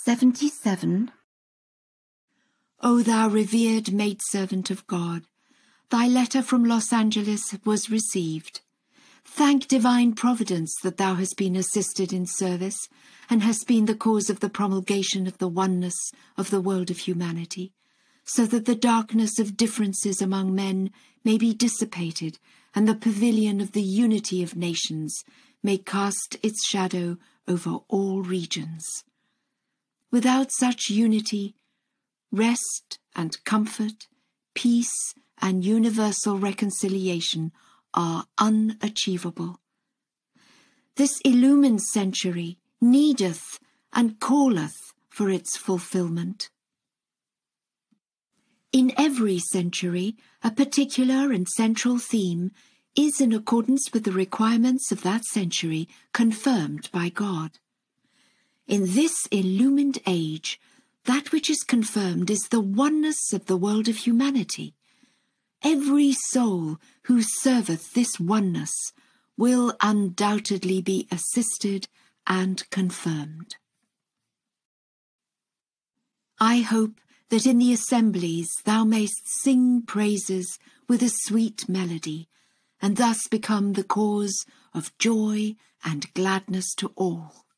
77. O thou revered maidservant of God, thy letter from Los Angeles was received. Thank divine providence that thou hast been assisted in service and hast been the cause of the promulgation of the oneness of the world of humanity, so that the darkness of differences among men may be dissipated and the pavilion of the unity of nations may cast its shadow over all regions. Without such unity, rest and comfort, peace and universal reconciliation are unachievable. This illumined century needeth and calleth for its fulfillment. In every century, a particular and central theme is in accordance with the requirements of that century confirmed by God. In this illumined age, that which is confirmed is the oneness of the world of humanity. Every soul who serveth this oneness will undoubtedly be assisted and confirmed. I hope that in the assemblies thou mayst sing praises with a sweet melody, and thus become the cause of joy and gladness to all.